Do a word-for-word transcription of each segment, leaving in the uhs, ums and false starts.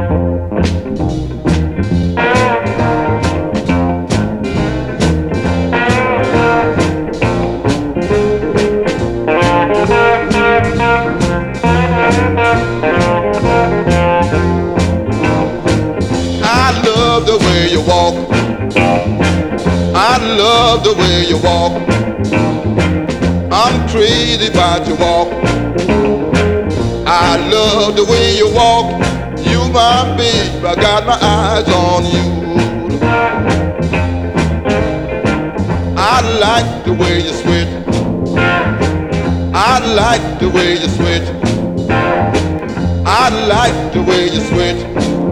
I love the way you walk. I love the way you walk. I'm crazy about your walk. I love the way you walk. You my babe, I got my eyes on you. I like the way you switch. I like the way you switch. I like the way you switch.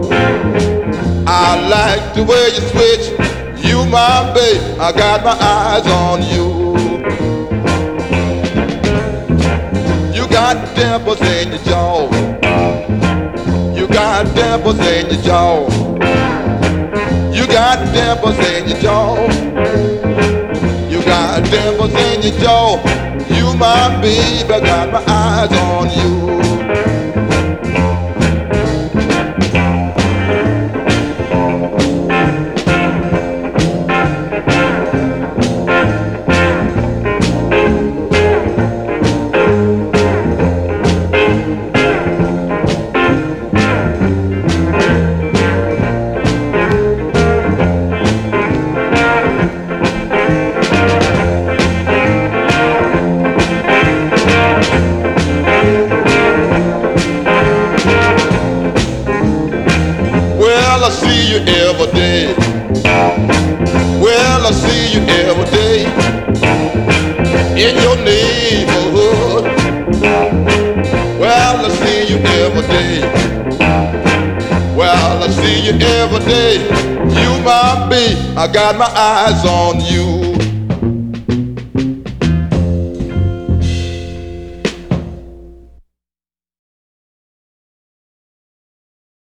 I like the way you switch. You my babe, I got my eyes on you. You got dimples in your jaw. You got dimples in your jaw. You got dimples in your jaw. You got dimples in your jaw. You my babe, I got my eyes on you. Well, I see you every day. Well, I see you every day in your neighborhood. Well, I see you every day. Well, I see you every day. You my babe, I got my eyes on you.